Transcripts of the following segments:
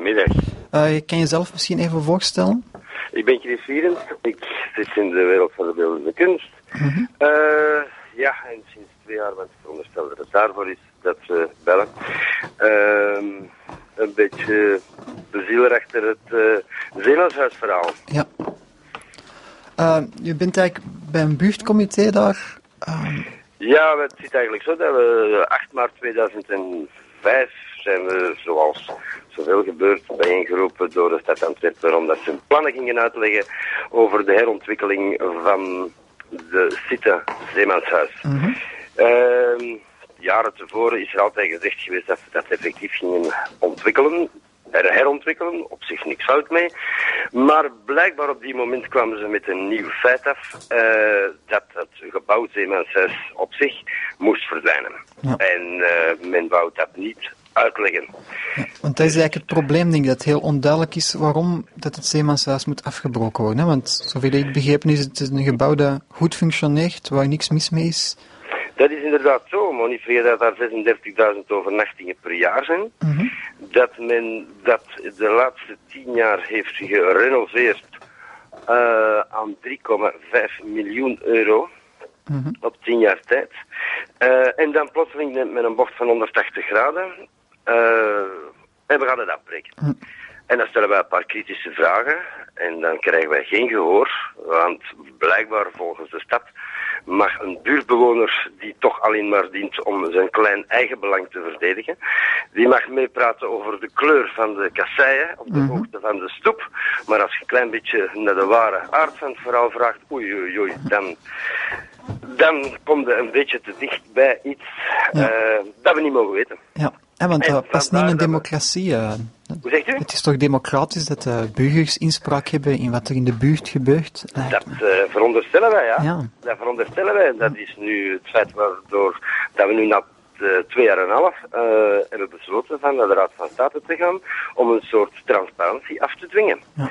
goedemiddag. Je kan jezelf misschien even voorstellen? Ik ben Chris Vierens. Ik zit in de wereld van de beeldende kunst. Mm-hmm. Ja, en sinds 2 jaar, want ik veronderstel dat het daarvoor is, dat we bellen. Een beetje de ziel achter het Zeemanshuisverhaal. Ja. Je bent eigenlijk bij een buurtcomité daar? Ja, het zit eigenlijk zo dat we 8 maart 2005 zijn we, zoals zoveel gebeurt, bijeengeroepen door de stad Antwerpen, omdat ze plannen gingen uitleggen over de herontwikkeling van de site Zeemanshuis. Mm-hmm. Jaren tevoren is er altijd gezegd geweest dat ze dat effectief gingen ontwikkelen. Herontwikkelen, op zich niks fout mee. Maar blijkbaar op die moment kwamen ze met een nieuw feit af, dat het gebouw Zeemanshuis op zich moest verdwijnen. Ja. En men wou dat niet uitleggen. Ja, want dat is eigenlijk het probleem, denk ik, dat het heel onduidelijk is waarom dat het Zeemanshuis moet afgebroken worden. Hè? Want zoveel ik begrepen is het een gebouw dat goed functioneert, waar niks mis mee is. Dat is inderdaad zo, maar niet vergeten dat er 36.000 overnachtingen per jaar zijn. Mm-hmm. Dat men dat de laatste 10 jaar heeft gerenoveerd aan 3,5 miljoen euro. Mm-hmm. Op 10 jaar tijd. En dan plotseling neemt men een bocht van 180 graden. En we gaan het afbreken. Mm. En dan stellen wij een paar kritische vragen. En dan krijgen wij geen gehoor. Want blijkbaar volgens de stad mag een buurtbewoner die toch alleen maar dient om zijn klein eigen belang te verdedigen, die mag meepraten over de kleur van de kasseien op de hoogte van de stoep. Maar als je een klein beetje naar de ware aard van het verhaal vraagt, oei, dan komt je een beetje te dicht bij iets dat we niet mogen weten. Ja, want dat past niet in een democratie. Hoe zegt u? Het is toch democratisch dat de burgers inspraak hebben in wat er in de buurt gebeurt? Dat veronderstellen wij, ja. Ja. Dat veronderstellen wij. Dat is nu het feit waardoor dat we nu na 2 jaar en een half hebben besloten van naar de Raad van State te gaan om een soort transparantie af te dwingen. Ja.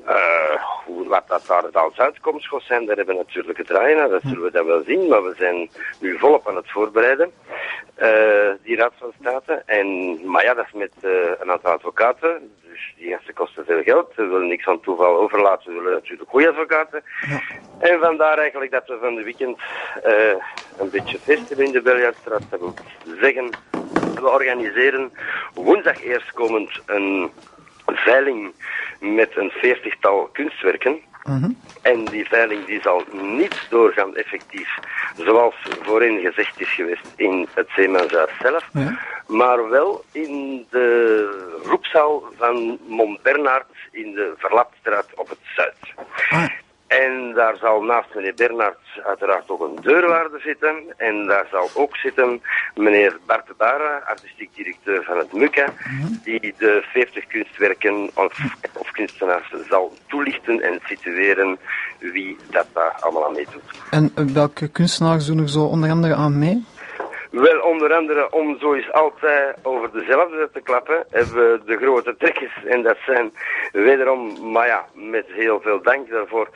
Wat dat daar als uitkomst gaat zijn, daar hebben we natuurlijk het draaien. Dat zullen we dan wel zien, maar we zijn nu volop aan het voorbereiden, die Raad van State. Maar ja, dat is met een aantal advocaten, dus die gasten kosten veel geld. We willen niks aan toeval overlaten, we willen natuurlijk goede advocaten. Ja. En vandaar eigenlijk dat we van de weekend een beetje feesten in de Beljaardstraat. Dat wil zeggen, we organiseren woensdag eerstkomend een veiling met een 40-tal kunstwerken. Mm-hmm. En die veiling die zal niet doorgaan effectief, zoals voorheen gezegd is geweest, in het Zeemanshuis zelf, maar wel in de roepzaal van Montbernard in de Verlapstraat op het Zuid. En daar zal naast meneer Bernhard uiteraard ook een deurwaarder zitten. En daar zal ook zitten meneer Bart de Bara, artistiek directeur van het MUCA, die de 40 kunstwerken of kunstenaars zal toelichten en situeren wie dat daar allemaal aan meedoet. En welke kunstenaars doen er zo onder andere aan mee? Wel, onder andere, om zo eens altijd over dezelfde te klappen, hebben we de grote trekkers. En dat zijn wederom, maar ja, met heel veel dank daarvoor,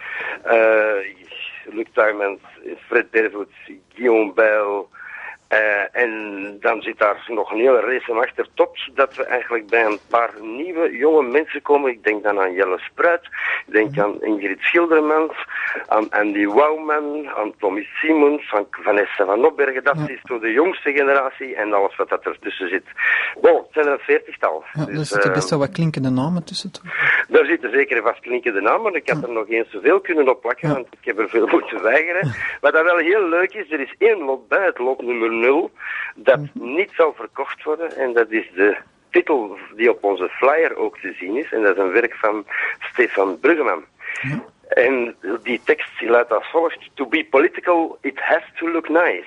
Luc Tuymans, Fred Bervoet, Guillaume Bijl. En dan zit daar nog een hele race achter, tot dat we eigenlijk bij een paar nieuwe jonge mensen komen. Ik denk dan aan Jelle Spruit, ik denk aan Ingrid Schildermans, aan Andy Wouwman, aan Tommy Simons, aan Vanessa van Opbergen. Dat is zo de jongste generatie en alles wat dat ertussen zit. Bon, het zijn er een 40-tal. Ja, dus, er zitten best wel wat klinkende namen tussen, toch? Daar zitten zeker vast klinkende namen. Ik had er nog eens zoveel kunnen opplakken, want ik heb er veel moeten weigeren. Wat dat wel heel leuk is, er is 1 lot bij, het lot nummer 0, dat niet zal verkocht worden. En dat is de titel die op onze flyer ook te zien is. En dat is een werk van Stefan Bruggeman. En die tekst die luidt als volgt: To be political, it has to look nice.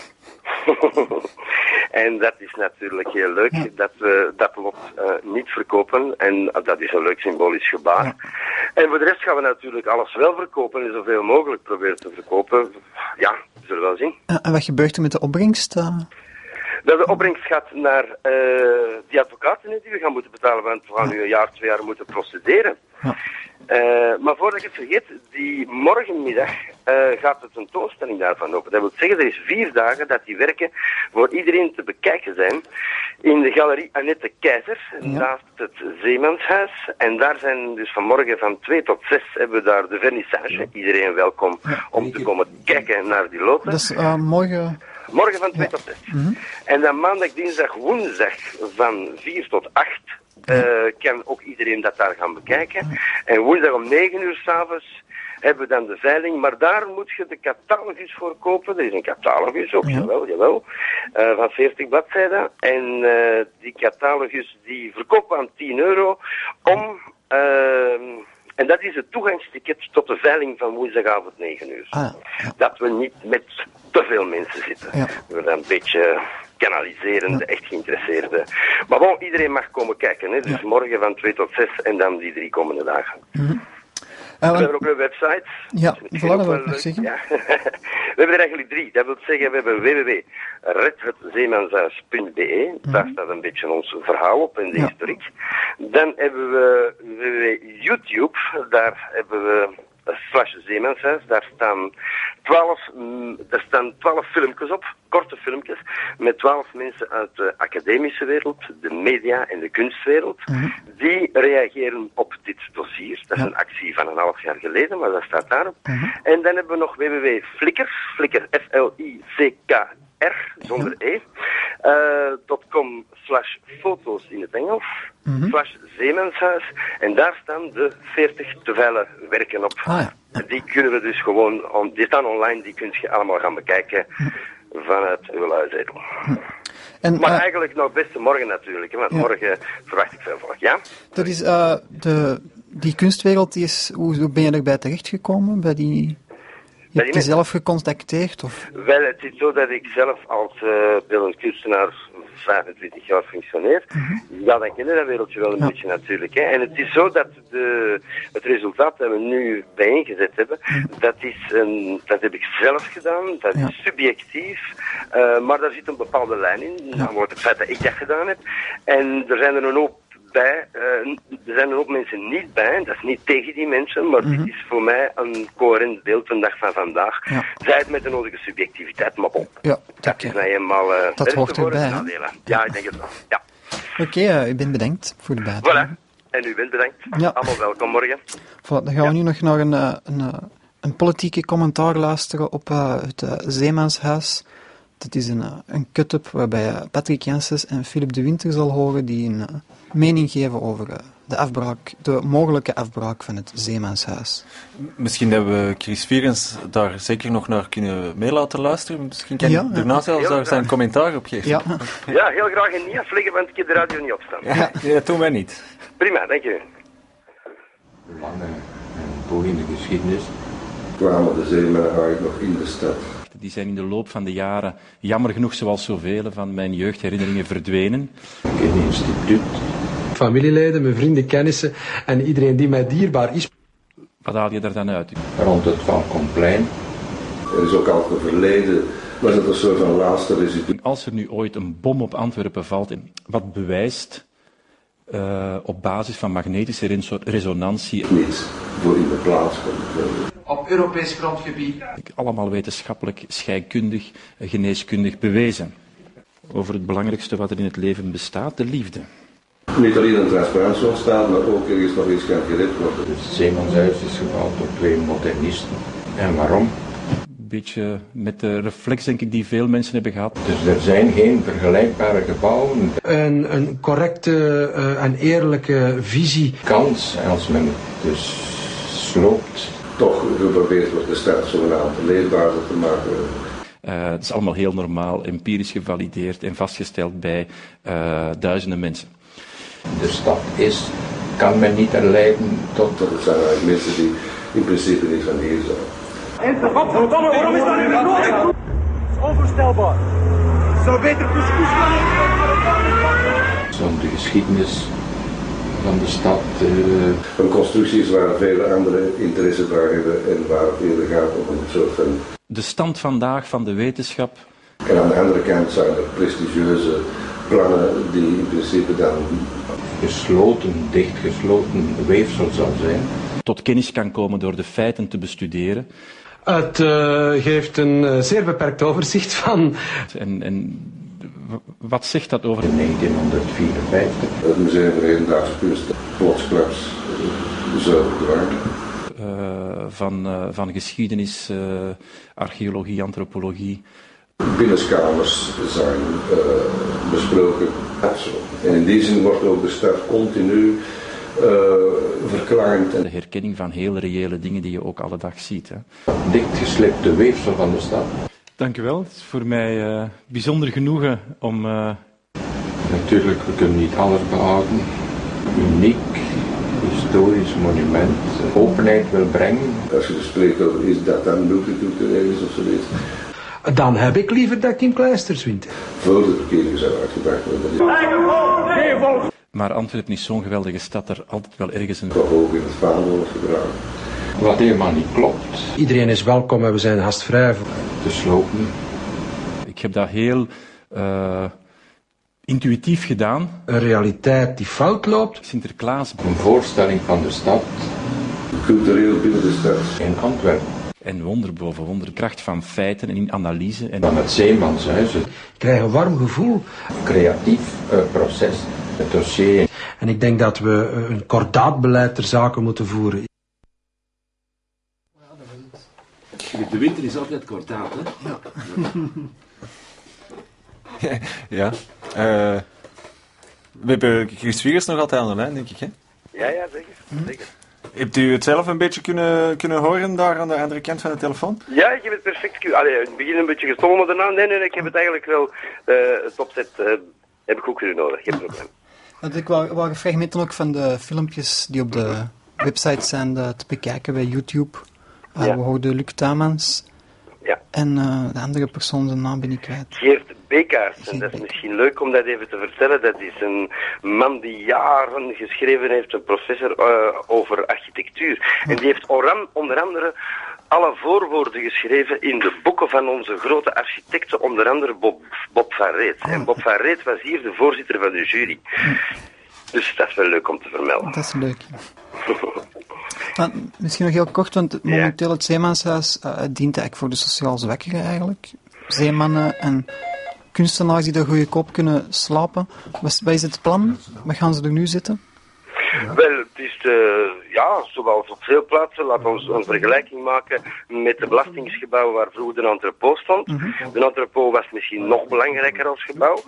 En dat is natuurlijk heel leuk dat we dat lot niet verkopen. En dat is een leuk symbolisch gebaar. En voor de rest gaan we natuurlijk alles wel verkopen en zoveel mogelijk proberen te verkopen. Ja, we zullen wel zien. En wat gebeurt er met de opbrengst? Dat de opbrengst gaat naar die advocaten die we gaan moeten betalen, want we gaan nu 1 jaar, 2 jaar moeten procederen. Maar voordat ik het vergeet, die morgenmiddag gaat de tentoonstelling daarvan open. Dat wil zeggen, er is 4 dagen dat die werken voor iedereen te bekijken zijn. In de galerie Annette Keizer, naast het Zeemanshuis. En daar zijn dus vanmorgen van 2 tot 6 hebben we daar de vernissage. Iedereen welkom om te komen kijken naar die loten. Dat is morgen... Morgen van 2 tot 6. En dan maandag, dinsdag, woensdag van 4 tot 8 kan ook iedereen dat daar gaan bekijken. En woensdag om 9 uur 's avonds hebben we dan de veiling, maar daar moet je de catalogus voor kopen. Er is een catalogus ook, jawel, van 40 bladzijden. En die catalogus die verkopen we aan €10 om... en dat is het toegangsticket tot de veiling van woensdagavond 9 uur. Dat we niet met te veel mensen zitten. We willen een beetje kanaliseren, de echt geïnteresseerden. Maar bon, iedereen mag komen kijken. Hè? Dus morgen van 2 tot 6 en dan die 3 komende dagen. We hebben ook een website. Ja, voilà, dat wil ik nog zeggen. Ja. We hebben er eigenlijk 3. Dat wil zeggen, we hebben www.redhetzeemanshuis.be. Daar staat een beetje ons verhaal op en de historiek. Dan hebben we www.YouTube. Daar hebben we /Zeemanshuis. Daar staan 12 filmpjes op, korte filmpjes, met 12 mensen uit de academische wereld, de media en de kunstwereld. Die reageren op dit dossier. Dat is een actie van een half jaar geleden, maar dat staat daarop. En dan hebben we nog www.flickr, F-L-I-C-K-R, zonder E, .com/foto's in het Engels, /Zeemanshuis. En daar staan de 40 te veilen werken op. Die kunnen we dus gewoon, die staan online, die kun je allemaal gaan bekijken vanuit uw huisedel. Maar eigenlijk nog beste morgen natuurlijk, hè, want morgen verwacht ik veel volk, ja? Dat is die kunstwereld, hoe ben je erbij terechtgekomen? Je hebt je zelf gecontacteerd? Of? Wel, het is zo dat ik zelf als beeldend kunstenaar 25 jaar functioneer. Ja, dan ken je dat wereldje wel een beetje natuurlijk. Hè. En het is zo dat het resultaat dat we nu bijeengezet hebben, dat heb ik zelf gedaan, dat is subjectief, maar daar zit een bepaalde lijn in, namelijk het feit dat ik dat gedaan heb. En er zijn er een hoop bij, er zijn er ook mensen niet bij, dat is niet tegen die mensen, maar dit is voor mij een coherent beeld van de dag van vandaag. Zij het met de nodige subjectiviteit, maar bon. Dat is nou eenmaal dat hoort erbij. Ja, ik denk het wel. Ja. Oké, u bent bedankt voor de bijdrage. Voilà. En u bent bedankt. Allemaal welkom morgen. Voilà, dan gaan we nu nog naar een politieke commentaar luisteren op het Zeemanshuis. Dat is een cut-up waarbij Patrick Janssens en Philip de Winter zal horen die een mening geven over de mogelijke afbraak van het Zeemanshuis. Misschien dat we Chris Vierens daar zeker nog naar kunnen mee laten luisteren. Misschien kan je daarna zelfs daar zijn commentaar op geven. Ja, heel graag en niet afleggen, want ik heb de radio niet opstaan. Ja, dat doen wij niet. Prima, dank je. Lange en boeiende geschiedenis. Kwamen de zeemen eigenlijk nog in de stad. Die zijn in de loop van de jaren, jammer genoeg zoals zoveel van mijn jeugdherinneringen, verdwenen. Een instituut. Familieleden, mijn vrienden, kennissen en iedereen die mij dierbaar is. Wat haal je er dan uit? Rond het Falconplein. Er is ook al een verleden, was het een soort van laatste residu. Als er nu ooit een bom op Antwerpen valt, wat bewijst op basis van magnetische resonantie... Niets voor in de plaats komt. Op Europees grondgebied. Allemaal wetenschappelijk, scheikundig, geneeskundig bewezen. Over het belangrijkste wat er in het leven bestaat, de liefde. Niet alleen een transparantie ontstaan, maar ook ergens nog iets kan gered worden. Het Zeemanshuis is gebouwd door 2 modernisten. En waarom? Een beetje met de reflex, denk ik, die veel mensen hebben gehad. Dus er zijn geen vergelijkbare gebouwen. Een correcte en eerlijke visie. Kans, als men het dus sloopt. Toch geprobeerd wordt de stad zogenaamd leefbaarder te maken. Het is allemaal heel normaal, empirisch gevalideerd en vastgesteld bij duizenden mensen. De stad kan men niet herleiden tot... Het zijn eigenlijk mensen die in principe niet van hier zijn. Godverdomme, waarom is dat nu weer nodig? Dat is onvoorstelbaar. Zou beter couscous gaan eten. Om de geschiedenis van de stad... Een constructies waar vele andere interesse voor hebben en waar het eerder gaat om een soort van... De stand vandaag van de wetenschap. En aan de andere kant zijn er prestigieuze plannen die in principe dan... dichtgesloten weefsel zal zijn. Tot kennis kan komen door de feiten te bestuderen. Het geeft een zeer beperkt overzicht van... En wat zegt dat over... In 1954. Het Museum voor Hedendaagse Kunst plotsklaps zou verdwijnen. Van geschiedenis, archeologie, antropologie. Binnenskamers zijn besproken. En in die zin wordt ook de stad continu verkleind. De herkenning van heel reële dingen die je ook alle dag ziet. Hè. Dichtgeslepte weefsel van de stad. Dank u wel. Het is voor mij bijzonder genoegen om... Natuurlijk, we kunnen niet alles behouden. Uniek, historisch monument, openheid wil brengen. Als je dus spreekt over is dat dan multicultureel is of zoiets. Dan heb ik liever dat Kim Kleisters wint. Voor de verkiezingen zou uitgebracht worden. Maar Antwerpen is zo'n geweldige stad, er altijd wel ergens een... Toch ook in het vaandel wordt gedragen. Wat helemaal niet klopt. Iedereen is welkom en we zijn gastvrij. Te slopen. Ik heb dat heel intuïtief gedaan. Een realiteit die fout loopt. Sinterklaas. Een voorstelling van de stad. Cultureel binnen de stad. In Antwerpen. En wonder boven wonder, kracht van feiten en in analyse. En van het Zeemanshuis. Ik krijg een warm gevoel. Creatief proces. Het dossier. En ik denk dat we een kordaatbeleid ter zake moeten voeren. De winter is altijd kordaat, hè? Ja. We hebben Chris Wiegers nog altijd aan de lijn, denk ik, hè? Ja, zeker. Hebt u het zelf een beetje kunnen horen daar aan de andere kant van de telefoon? Ja, ik heb het perfect... Allee, in het begin een beetje gestolen daarna. Nee, ik heb het eigenlijk wel... het opzet heb ik ook kunnen nodig, geen probleem. Ik waren fragmenten ook van de filmpjes die op de website zijn te bekijken bij YouTube. We hoorden Luc Tuymans. Ja. En de andere persoon, zijn naam ben ik kwijt. Geert Bekaerts. En dat is misschien leuk om dat even te vertellen. Dat is een man die jaren geschreven heeft, een professor over architectuur. En die heeft onder andere alle voorwoorden geschreven in de boeken van onze grote architecten, onder andere Bob van Reet. En Bob van Reet was hier de voorzitter van de jury. Dus dat is wel leuk om te vermelden. Dat is leuk. Maar misschien nog heel kort, want momenteel het Zeemanshuis dient eigenlijk voor de sociaal zwakkeren eigenlijk. Zeemannen en kunstenaars die daar goedkoop kunnen slapen. Wat is het plan? Wat gaan ze er nu zitten? Ja. Wel, het is zoals op veel plaatsen, laten we een vergelijking maken met de belastingsgebouw waar vroeger de entrepot stond. De entrepot was misschien nog belangrijker als gebouw.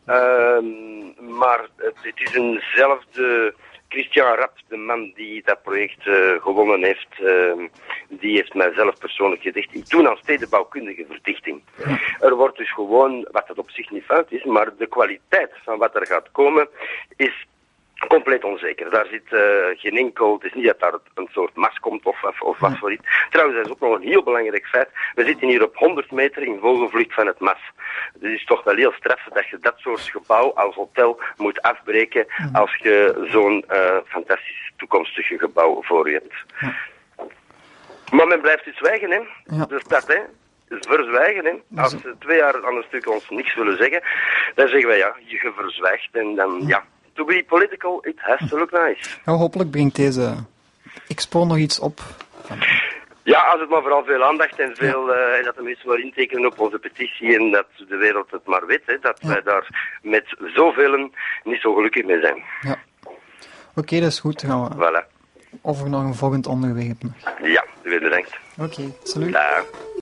Maar het is eenzelfde... Christian Rapp, de man die dat project gewonnen heeft, die heeft mij zelf persoonlijk gezegd, ik doe aan stedenbouwkundige verdichting. Er wordt dus gewoon, wat dat op zich niet fout is, maar de kwaliteit van wat er gaat komen is compleet onzeker. Daar zit geen enkel... Het is niet dat daar een soort mas komt of wat voor iets. Trouwens, dat is ook nog een heel belangrijk feit. We zitten hier op 100 meter in vogelvlucht van het mas. Het is toch wel heel stressend dat je dat soort gebouw als hotel moet afbreken als je zo'n fantastisch toekomstige gebouw voor je hebt. Maar men blijft dus zwijgen, hè. De stad, hè. Verzwijgen, hè. Als ze 2 jaar aan een stuk ons niks willen zeggen, dan zeggen wij je verzwijgt en dan to be political, it has to look nice. Ja, hopelijk brengt deze expo nog iets op. Ja, als het maar vooral veel aandacht en veel, en dat de mensen maar intekenen op onze petitie en dat de wereld het maar weet, hè, dat wij daar met zoveel niet zo gelukkig mee zijn. Ja. Oké, dat is goed. Dan gaan we over naar een volgend onderwerp. Ja, u bent bedankt. Oké, salut. Dag.